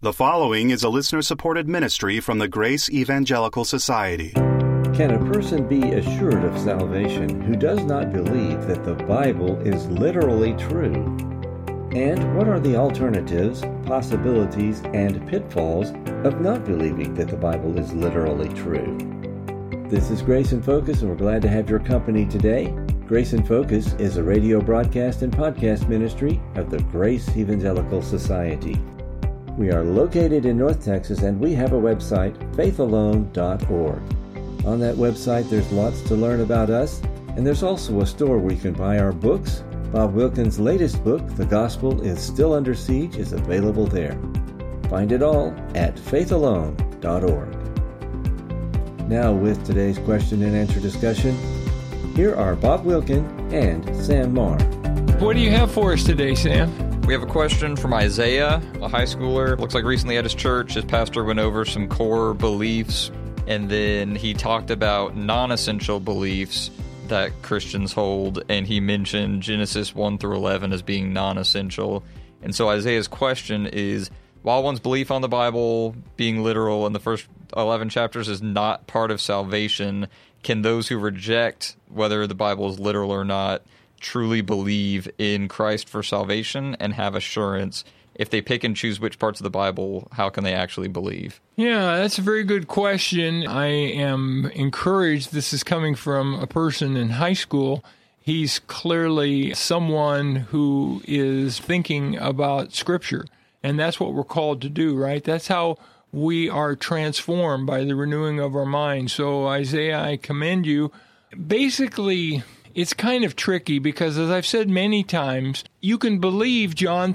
The following is a listener-supported ministry from the Grace Evangelical Society. Can a person be assured of salvation who does not believe that the Bible is literally true? And what are the alternatives, possibilities, and pitfalls of not believing that the Bible is literally true? This is Grace in Focus, and we're glad to have your company today. Grace in Focus is a radio broadcast and podcast ministry of the Grace Evangelical Society. We are located in North Texas, and we have a website, faithalone.org. On that website, there's lots to learn about us, and there's also a store where you can buy our books. Bob Wilkins' latest book, The Gospel is Still Under Siege, is available there. Find it all at faithalone.org. Now, with today's question and answer discussion, here are Bob Wilkin and Sam Marr. What do you have for us today, Sam? We have a question from Isaiah, a high schooler. Looks like recently at his church, his pastor went over some core beliefs, and then he talked about non-essential beliefs that Christians hold, and he mentioned Genesis 1 through 11 as being non-essential. And so Isaiah's question is, while one's belief on the Bible being literal in the first 11 chapters is not part of salvation, can those who reject whether the Bible is literal or not truly believe in Christ for salvation and have assurance? If they pick and choose which parts of the Bible, how can they actually believe? Yeah, that's a very good question. I am encouraged. This is coming from a person in high school. He's clearly someone who is thinking about Scripture, and that's what we're called to do, right? That's how we are transformed, by the renewing of our mind. So, Isaiah, I commend you. Basically, it's kind of tricky because, as I've said many times, you can believe John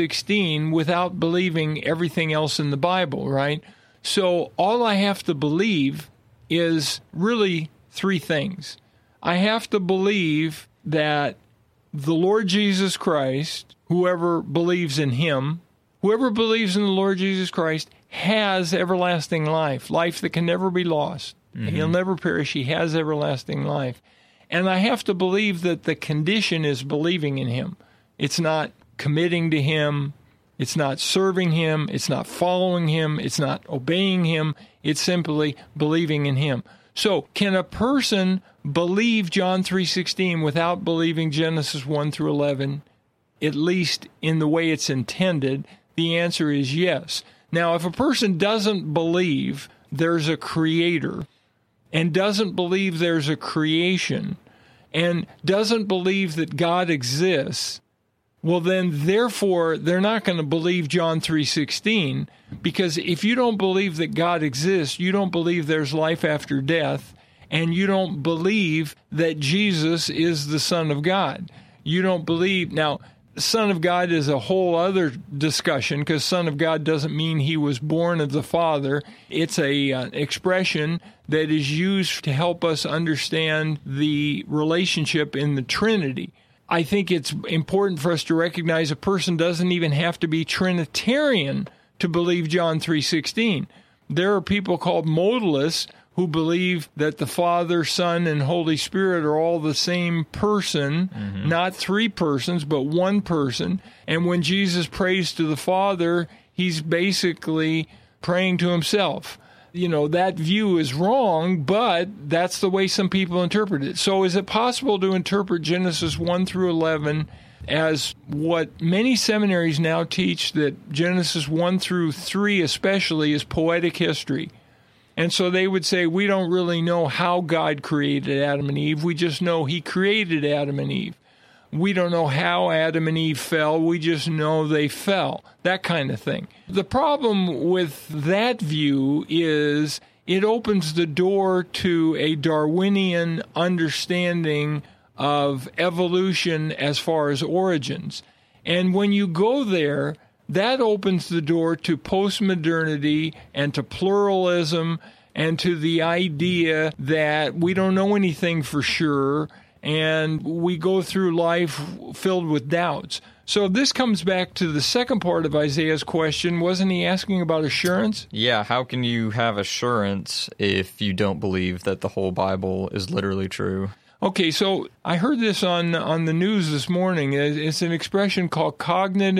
3:16 without believing everything else in the Bible, right? So all I have to believe is really three things. I have to believe that the Lord Jesus Christ, whoever believes in Him, whoever believes in the Lord Jesus Christ has everlasting life, life that can never be lost. Mm-hmm. He'll never perish. He has everlasting life. And I have to believe that the condition is believing in Him. It's not committing to Him. It's not serving Him. It's not following Him. It's not obeying Him. It's simply believing in Him. So can a person believe John 3:16 without believing Genesis 1 through 11, at least in the way it's intended? The answer is yes. Now, if a person doesn't believe there's a creator, and doesn't believe there's a creation, and doesn't believe that God exists, well then, therefore, they're not going to believe John 3:16, because if you don't believe that God exists, you don't believe there's life after death, and you don't believe that Jesus is the Son of God. You don't believe... Now, Son of God is a whole other discussion, because Son of God doesn't mean He was born of the Father. It's a expression that is used to help us understand the relationship in the Trinity. I think it's important for us to recognize a person doesn't even have to be Trinitarian to believe John 3:16. There are people called modalists who believe that the Father, Son, and Holy Spirit are all the same person, not three persons, but one person. And when Jesus prays to the Father, He's basically praying to Himself. You know, that view is wrong, but that's the way some people interpret it. So is it possible to interpret Genesis 1 through 11 as what many seminaries now teach, that Genesis 1 through 3 especially is poetic history? And so they would say, we don't really know how God created Adam and Eve. We just know He created Adam and Eve. We don't know how Adam and Eve fell. We just know they fell. That kind of thing. The problem with that view is it opens the door to a Darwinian understanding of evolution as far as origins. And when you go there, that opens the door to postmodernity and to pluralism and to the idea that we don't know anything for sure, and we go through life filled with doubts. So this comes back to the second part of Isaiah's question. Wasn't he asking about assurance? Yeah, how can you have assurance if you don't believe that the whole Bible is literally true? Okay, so I heard this on the news this morning. It's an expression called cognitive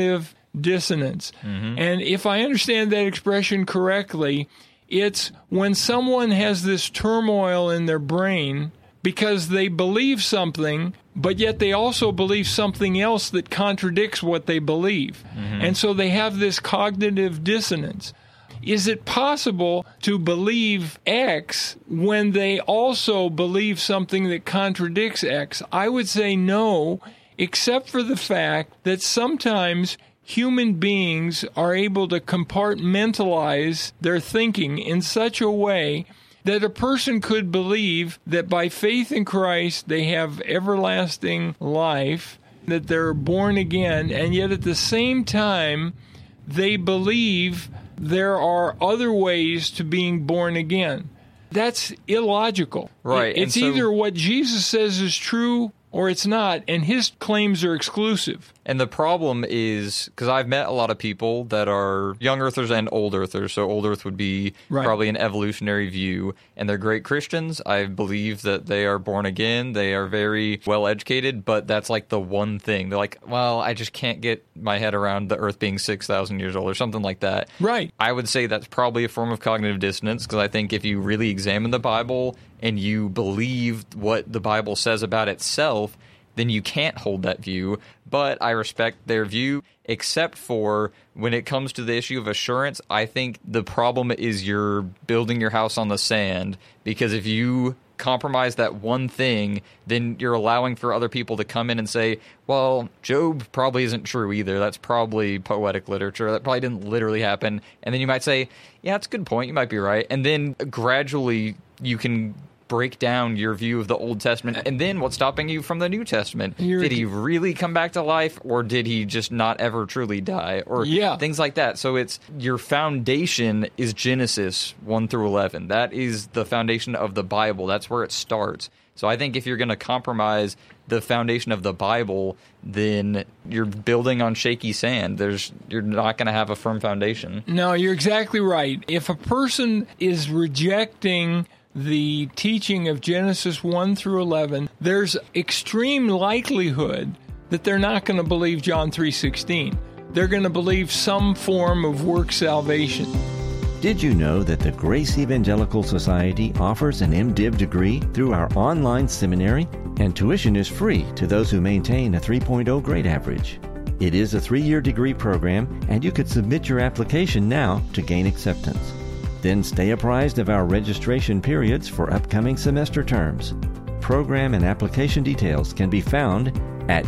dissonance. And if I understand that expression correctly, it's when someone has this turmoil in their brain because they believe something, but yet they also believe something else that contradicts what they believe. And so they have this cognitive dissonance. Is it possible to believe X when they also believe something that contradicts X? I would say no, except for the fact that sometimes human beings are able to compartmentalize their thinking in such a way that a person could believe that by faith in Christ they have everlasting life, that they're born again, and yet at the same time they believe there are other ways to being born again. That's illogical. Right. It's either what Jesus says is true or it's not, and his claims are exclusive. And the problem is, because I've met a lot of people that are young earthers and old earthers, so old earth would be probably an evolutionary view, and they're great Christians. I believe that they are born again, they are very well educated, but that's like the one thing. They're like, well, I just can't get my head around the earth being 6,000 years old or something like that. Right. I would say that's probably a form of cognitive dissonance, because I think if you really examine the Bible and you believe what the Bible says about itself, then you can't hold that view. But I respect their view, except for when it comes to the issue of assurance. I think the problem is you're building your house on the sand, because if you compromise that one thing, then you're allowing for other people to come in and say, well, Job probably isn't true either. That's probably poetic literature. That probably didn't literally happen. And then you might say, yeah, that's a good point. You might be right. And then gradually you can break down your view of the Old Testament, and then what's stopping you from the New Testament? Did he really come back to life, or did he just not ever truly die, or things like that? So it's your foundation is Genesis 1 through 11. That is the foundation of the Bible. That's where it starts. So I think if you're going to compromise the foundation of the Bible, then you're building on shaky sand. You're not going to have a firm foundation. No, you're exactly right. If a person is rejecting the teaching of Genesis 1 through 11, there's extreme likelihood that they're not going to believe John 3:16. They're going to believe some form of work salvation. Did you know that the Grace Evangelical Society offers an MDiv degree through our online seminary? And tuition is free to those who maintain a 3.0 grade average. It is a 3-year degree program, and you could submit your application now to gain acceptance. Then stay apprised of our registration periods for upcoming semester terms. Program and application details can be found at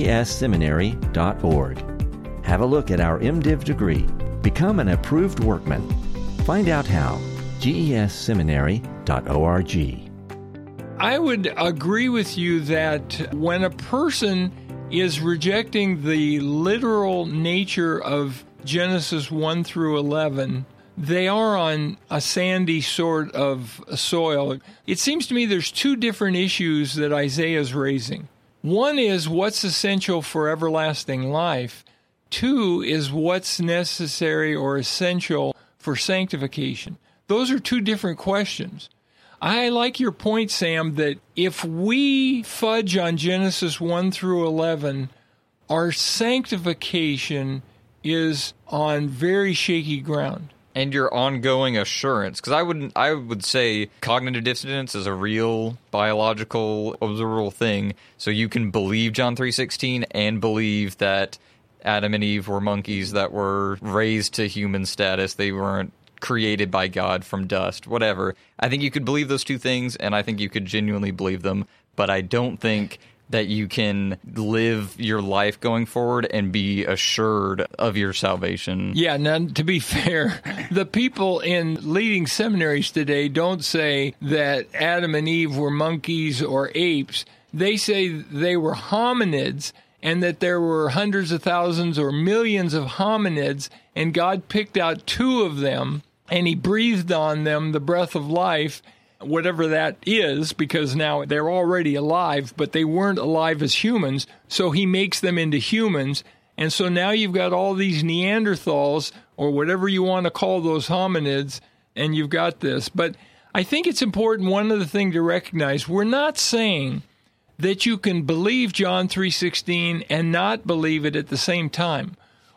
gesseminary.org. Have a look at our MDiv degree. Become an approved workman. Find out how. gesseminary.org. I would agree with you that when a person is rejecting the literal nature of Genesis 1 through 11, they are on a sandy sort of soil. It seems to me there's two different issues that Isaiah is raising. One is what's essential for everlasting life. Two is what's necessary or essential for sanctification. Those are two different questions. I like your point, Sam, that if we fudge on Genesis 1 through 11, our sanctification is on very shaky ground. And your ongoing assurance, because I would say cognitive dissonance is a real biological, observable thing. So you can believe John 3:16 and believe that Adam and Eve were monkeys that were raised to human status. They weren't created by God from dust, whatever. I think you could believe those two things, and I think you could genuinely believe them. But I don't think that you can live your life going forward and be assured of your salvation. Yeah, now, to be fair, the people in leading seminaries today don't say that Adam and Eve were monkeys or apes. They say they were hominids, and that there were hundreds of thousands or millions of hominids, and God picked out 2 of them, and he breathed on them the breath of life, whatever that is, because now they're already alive, but they weren't alive as humans, so he makes them into humans. And so now you've got all these Neanderthals, or whatever you want to call those hominids, and you've got this. But I think it's important, one other thing to recognize, we're not saying that you can believe John 3:16 and not believe it at the same time.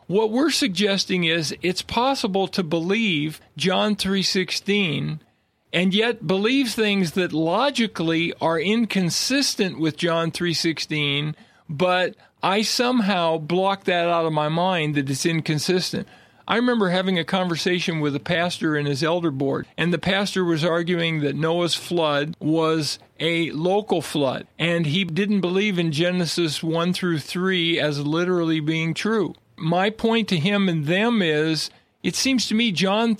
What we're suggesting is it's possible to believe John 3:16 and yet believe things that logically are inconsistent with John 3:16, but I somehow block that out of my mind that it's inconsistent. I remember having a conversation with a pastor and his elder board, and the pastor was arguing that Noah's flood was a local flood, and he didn't believe in Genesis 1 through 3 as literally being true. My point to him and them is, it seems to me John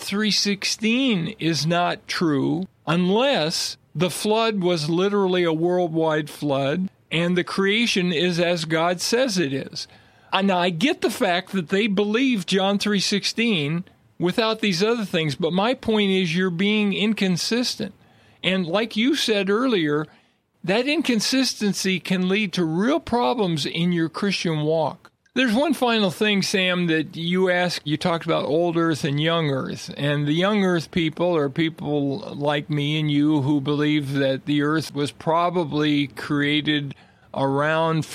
3:16 is not true unless the flood was literally a worldwide flood and the creation is as God says it is. Now, I get the fact that they believe John 3:16 without these other things, but my point is you're being inconsistent. And like you said earlier, that inconsistency can lead to real problems in your Christian walk. There's one final thing, Sam, that you asked. You talked about old earth and young earth. And the young earth people are people like me and you who believe that the earth was probably created around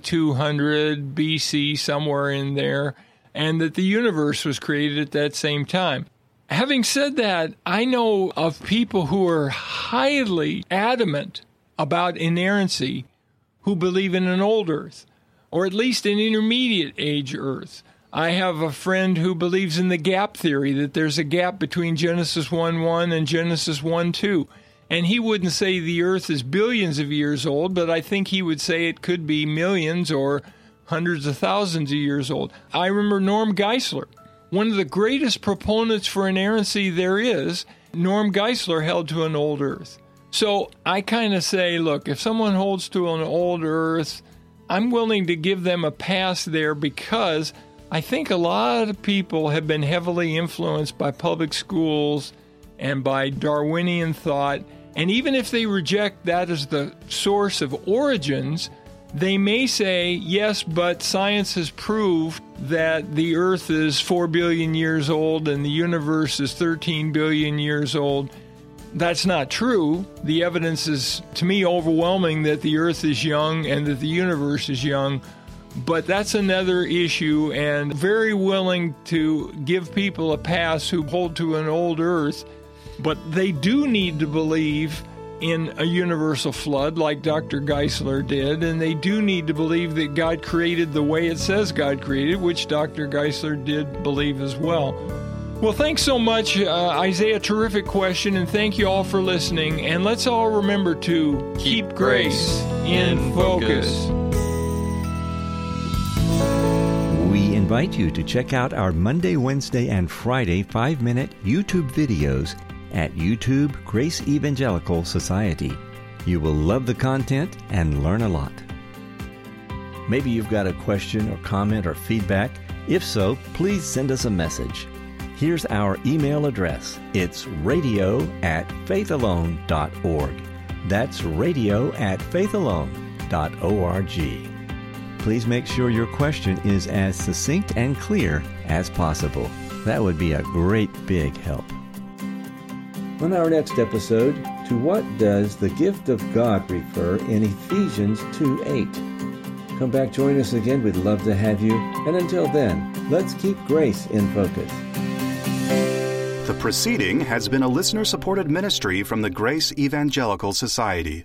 4200 BC, somewhere in there, and that the universe was created at that same time. Having said that, I know of people who are highly adamant about inerrancy who believe in an old earth, or at least an intermediate age earth. I have a friend who believes in the gap theory, that there's a gap between Genesis 1:1 and Genesis 1:2. And he wouldn't say the earth is billions of years old, but I think he would say it could be millions or hundreds of thousands of years old. I remember Norm Geisler, one of the greatest proponents for inerrancy there is. Norm Geisler held to an old earth. So I kind of say, look, if someone holds to an old earth, I'm willing to give them a pass there because I think a lot of people have been heavily influenced by public schools and by Darwinian thought. And even if they reject that as the source of origins, they may say, yes, but science has proved that the earth is 4 billion years old and the universe is 13 billion years old. That's not true. The evidence is, to me, overwhelming that the earth is young and that the universe is young. But that's another issue, and very willing to give people a pass who hold to an old earth. But they do need to believe in a universal flood like Dr. Geisler did, and they do need to believe that God created the way it says God created, which Dr. Geisler did believe as well. Well, thanks so much, Isaiah. Terrific question, and thank you all for listening. And let's all remember to keep grace in focus. We invite you to check out our Monday, Wednesday, and Friday 5-minute YouTube videos at YouTube Grace Evangelical Society. You will love the content and learn a lot. Maybe you've got a question or comment or feedback. If so, please send us a message. Here's our email address. It's radio@faithalone.org. That's radio@faithalone.org. Please make sure your question is as succinct and clear as possible. That would be a great big help. On our next episode, to what does the gift of God refer in Ephesians 2:8? Come back, join us again. We'd love to have you. And until then, let's keep grace in focus. The proceeding has been a listener-supported ministry from the Grace Evangelical Society.